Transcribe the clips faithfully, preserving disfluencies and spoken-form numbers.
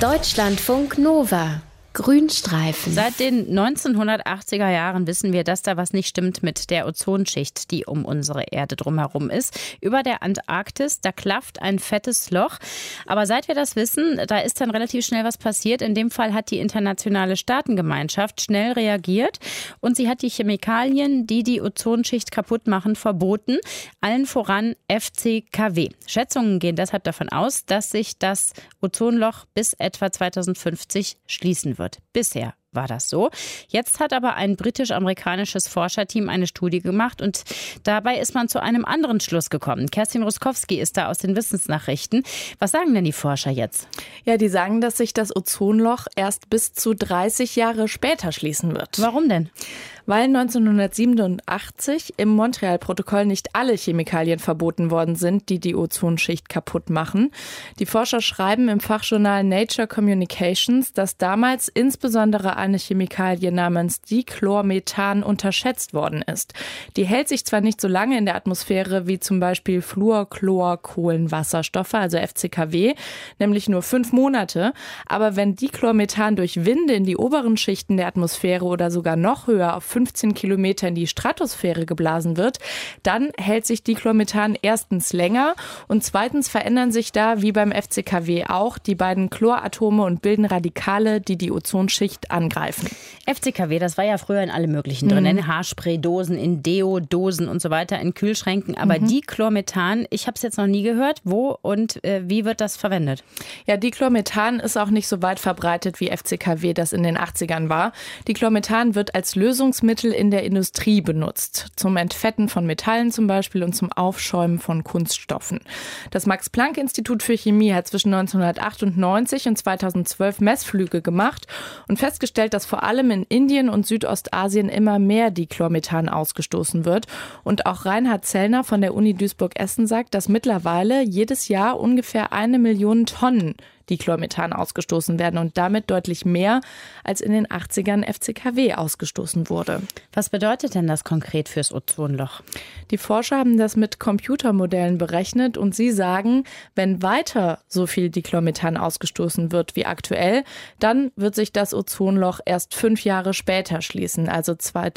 Deutschlandfunk Nova. Grünstreifen. Seit den neunzehnhundertachtziger Jahren wissen wir, dass da was nicht stimmt mit der Ozonschicht, die um unsere Erde drumherum ist. Über der Antarktis, da klafft ein fettes Loch. Aber seit wir das wissen, da ist dann relativ schnell was passiert. In dem Fall hat die internationale Staatengemeinschaft schnell reagiert und sie hat die Chemikalien, die die Ozonschicht kaputt machen, verboten. Allen voran F C K W. Schätzungen gehen deshalb davon aus, dass sich das Ozonloch bis etwa zweitausendfünfzig schließen wird. Bisher war das so. Jetzt hat aber ein britisch-amerikanisches Forscherteam eine Studie gemacht und dabei ist man zu einem anderen Schluss gekommen. Kerstin Ruskowski ist da aus den Wissensnachrichten. Was sagen denn die Forscher jetzt? Ja, die sagen, dass sich das Ozonloch erst bis zu dreißig Jahre später schließen wird. Warum denn? Weil neunzehnhundertsiebenundachtzig im Montreal-Protokoll nicht alle Chemikalien verboten worden sind, die die Ozonschicht kaputt machen. Die Forscher schreiben im Fachjournal Nature Communications, dass damals insbesondere eine Chemikalie namens Dichlormethan unterschätzt worden ist. Die hält sich zwar nicht so lange in der Atmosphäre wie zum Beispiel Fluor, Chlor, Kohlenwasserstoffe, also F C K W, nämlich nur fünf Monate. Aber wenn Dichlormethan durch Winde in die oberen Schichten der Atmosphäre oder sogar noch höher auf fünfzehn Kilometer in die Stratosphäre geblasen wird, dann hält sich Dichlormethan erstens länger und zweitens verändern sich da, wie beim F C K W auch, die beiden Chloratome und bilden Radikale, die die Ozonschicht angreifen. F C K W, das war ja früher in alle möglichen drin, in Haarspraydosen, in Deo-Dosen und so weiter, in Kühlschränken. Aber mhm. Dichlormethan, ich habe es jetzt noch nie gehört. Wo und äh, wie wird das verwendet? Ja, Dichlormethan ist auch nicht so weit verbreitet, wie F C K W das in den achtzigern war. Dichlormethan wird als Lösungsmittel in der Industrie benutzt. Zum Entfetten von Metallen zum Beispiel und zum Aufschäumen von Kunststoffen. Das Max-Planck-Institut für Chemie hat zwischen neunzehnhundertachtundneunzig und zweitausendzwölf Messflüge gemacht und festgestellt, dass vor allem in Indien und Südostasien immer mehr Dichlormethan ausgestoßen wird. Und auch Reinhard Zellner von der Uni Duisburg-Essen sagt, dass mittlerweile jedes Jahr ungefähr eine Million Tonnen Dichlormethan ausgestoßen werden und damit deutlich mehr, als in den achtzigern F C K W ausgestoßen wurde. Was bedeutet denn das konkret fürs Ozonloch? Die Forscher haben das mit Computermodellen berechnet und sie sagen, wenn weiter so viel Dichlormethan ausgestoßen wird wie aktuell, dann wird sich das Ozonloch erst fünf Jahre später schließen, also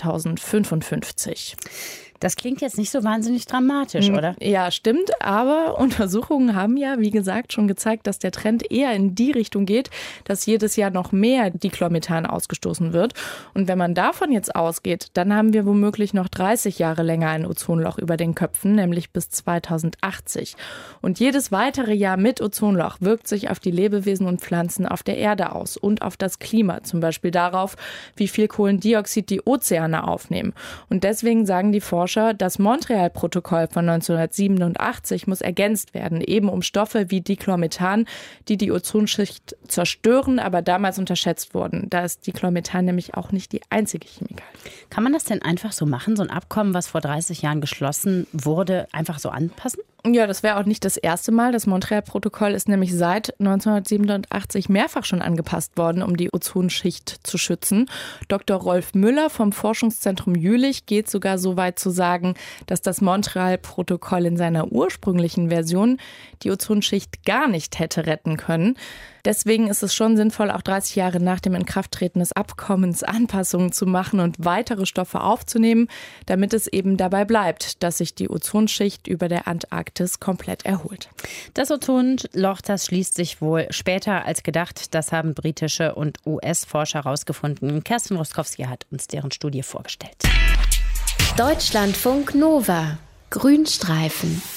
zweitausendfünfundfünfzig. Das klingt jetzt nicht so wahnsinnig dramatisch, oder? Ja, stimmt. Aber Untersuchungen haben ja, wie gesagt, schon gezeigt, dass der Trend eher in die Richtung geht, dass jedes Jahr noch mehr Dichlormethan ausgestoßen wird. Und wenn man davon jetzt ausgeht, dann haben wir womöglich noch dreißig Jahre länger ein Ozonloch über den Köpfen, nämlich bis zweitausendachtzig. Und jedes weitere Jahr mit Ozonloch wirkt sich auf die Lebewesen und Pflanzen auf der Erde aus und auf das Klima, zum Beispiel darauf, wie viel Kohlendioxid die Ozeane aufnehmen. Und deswegen sagen die Forscher, das Montreal-Protokoll von neunzehnhundertsiebenundachtzig muss ergänzt werden, eben um Stoffe wie Dichlormethan, die die Ozonschicht zerstören, aber damals unterschätzt wurden. Da ist Dichlormethan nämlich auch nicht die einzige Chemikalie. Kann man das denn einfach so machen, so ein Abkommen, was vor dreißig Jahren geschlossen wurde, einfach so anpassen? Ja, das wäre auch nicht das erste Mal. Das Montreal-Protokoll ist nämlich seit neunzehnhundertsiebenundachtzig mehrfach schon angepasst worden, um die Ozonschicht zu schützen. Doktor Rolf Müller vom Forschungszentrum Jülich geht sogar so weit zu sagen, dass das Montreal-Protokoll in seiner ursprünglichen Version die Ozonschicht gar nicht hätte retten können. Deswegen ist es schon sinnvoll, auch dreißig Jahre nach dem Inkrafttreten des Abkommens Anpassungen zu machen und weitere Stoffe aufzunehmen, damit es eben dabei bleibt, dass sich die Ozonschicht über der Antarktis komplett erholt. Das Ozonloch, das schließt sich wohl später als gedacht. Das haben britische und U S-Forscher herausgefunden. Kerstin Ruskowski hat uns deren Studie vorgestellt. Deutschlandfunk Nova. Grünstreifen.